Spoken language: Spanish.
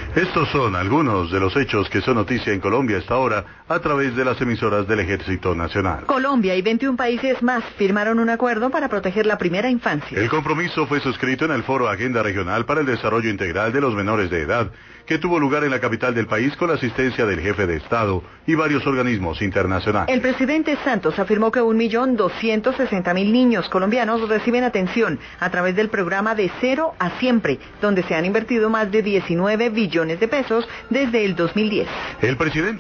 Estos son algunos de los hechos que son noticia en Colombia hasta ahora a través de las emisoras del Ejército Nacional. Colombia y 21 países más firmaron un acuerdo para proteger la primera infancia. El compromiso fue suscrito en el foro Agenda Regional para el Desarrollo Integral de los Menores de Edad, que tuvo lugar en la capital del país con la asistencia del jefe de Estado y varios organismos internacionales. El presidente Santos afirmó que 1.260.000 niños colombianos reciben atención a través del programa De Cero a Siempre, donde se han invertido más de 19 billones de pesos desde el 2010. El presidente